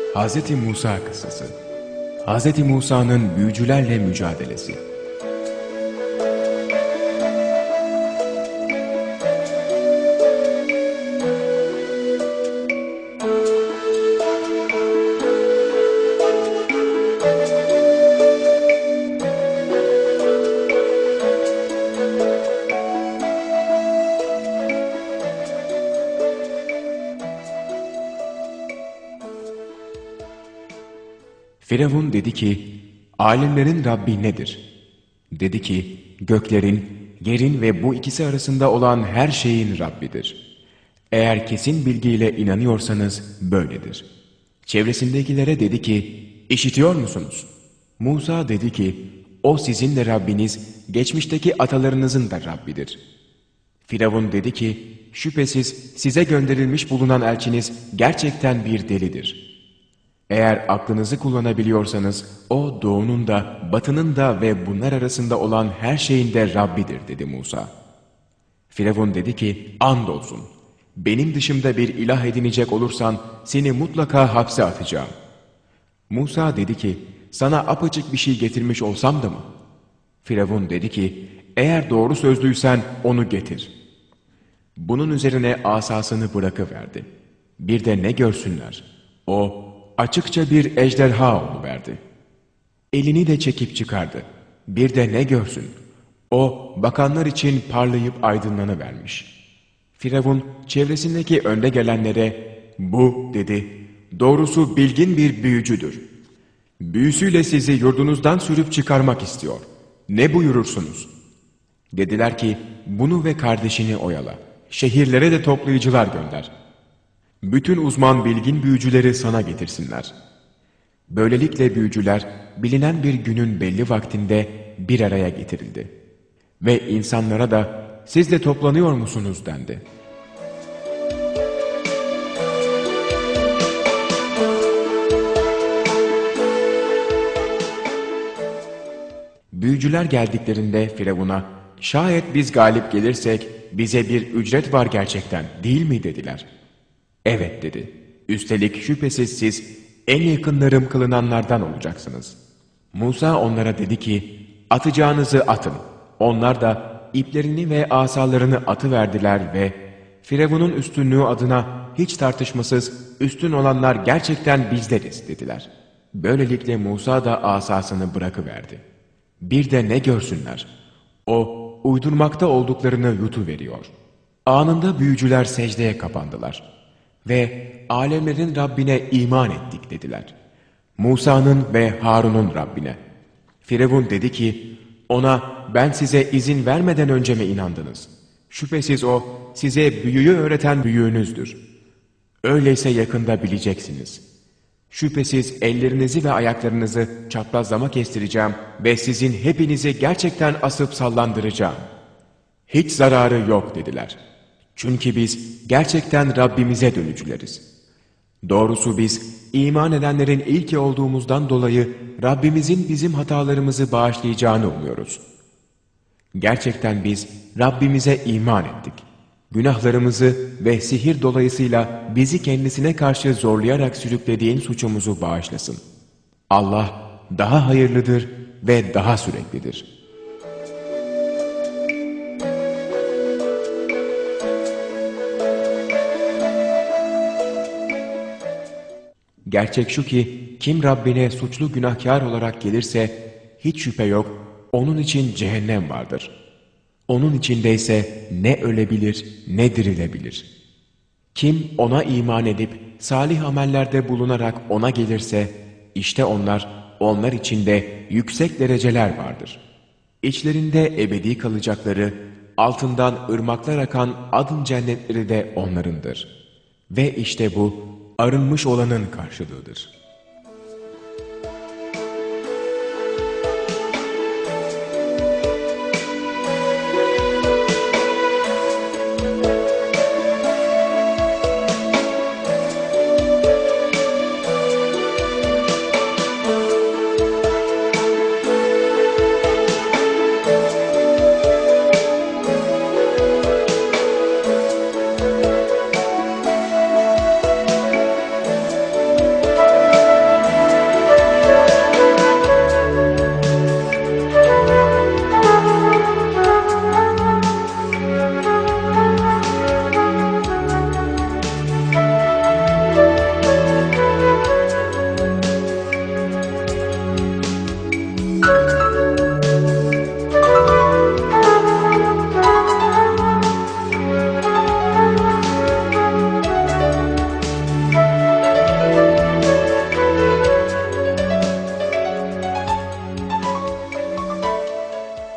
Hz. Musa kıssası. Hz. Musa'nın büyücülerle mücadelesi. Firavun dedi ki, alemlerin Rabbi nedir? Dedi ki, göklerin, yerin ve bu ikisi arasında olan her şeyin Rabbidir. Eğer kesin bilgiyle inanıyorsanız böyledir. Çevresindekilere dedi ki, işitiyor musunuz? Musa dedi ki, o sizin de Rabbiniz, geçmişteki atalarınızın da Rabbidir. Firavun dedi ki, şüphesiz size gönderilmiş bulunan elçiniz gerçekten bir delidir. Eğer aklınızı kullanabiliyorsanız, o doğunun da, batının da ve bunlar arasında olan her şeyin de Rabbidir, dedi Musa. Firavun dedi ki, andolsun, benim dışımda bir ilah edinecek olursan, seni mutlaka hapse atacağım. Musa dedi ki, sana apaçık bir şey getirmiş olsam da mı? Firavun dedi ki, eğer doğru sözlüysen onu getir. Bunun üzerine asasını bırakıverdi. Bir de ne görsünler? O, açıkça bir ejderha oluverdi. Elini de çekip çıkardı. Bir de ne görsün? O, bakanlar için parlayıp aydınlanıvermiş. Firavun, çevresindeki önde gelenlere, bu, dedi, doğrusu bilgin bir büyücüdür. Büyüsüyle sizi yurdunuzdan sürüp çıkarmak istiyor. Ne buyurursunuz? Dediler ki, bunu ve kardeşini oyala. Şehirlere de toplayıcılar gönder. Bütün uzman bilgin büyücüleri sana getirsinler. Böylelikle büyücüler bilinen bir günün belli vaktinde bir araya getirildi. Ve insanlara da siz de toplanıyor musunuz dendi. Büyücüler geldiklerinde Firavun'a, şayet biz galip gelirsek bize bir ücret var gerçekten değil mi dediler. Evet dedi. Üstelik şüphesiz siz en yakınlarım kılınanlardan olacaksınız. Musa onlara dedi ki, atacağınızı atın. Onlar da iplerini ve asalarını atıverdiler ve Firavun'un üstünlüğü adına hiç tartışmasız üstün olanlar gerçekten bizleriz dediler. Böylelikle Musa da asasını bırakıverdi. Bir de ne görsünler? O, uydurmakta olduklarını yutuveriyor. Anında büyücüler secdeye kapandılar. Ve alemlerin Rabbine iman ettik dediler. Musa'nın ve Harun'un Rabbine. Firavun dedi ki, ona ben size izin vermeden önce mi inandınız? Şüphesiz o size büyüyü öğreten büyüğünüzdür. Öyleyse yakında bileceksiniz. Şüphesiz ellerinizi ve ayaklarınızı çaprazlama kestireceğim ve sizin hepinizi gerçekten asıp sallandıracağım. Hiç zararı yok dediler. Çünkü biz gerçekten Rabbimize dönücüleriz. Doğrusu biz iman edenlerin ilki olduğumuzdan dolayı Rabbimizin bizim hatalarımızı bağışlayacağını umuyoruz. Gerçekten biz Rabbimize iman ettik. Günahlarımızı ve sihir dolayısıyla bizi kendisine karşı zorlayarak sürüklediğin suçumuzu bağışlasın. Allah daha hayırlıdır ve daha süreklidir. Gerçek şu ki, kim Rabbine suçlu günahkar olarak gelirse, hiç şüphe yok, onun için cehennem vardır. Onun içindeyse ne ölebilir ne dirilebilir. Kim ona iman edip salih amellerde bulunarak ona gelirse, işte onlar içinde yüksek dereceler vardır. İçlerinde ebedi kalacakları, altından ırmaklar akan adın cennetleri de onlarındır. Ve işte bu, arınmış olanın karşılığıdır.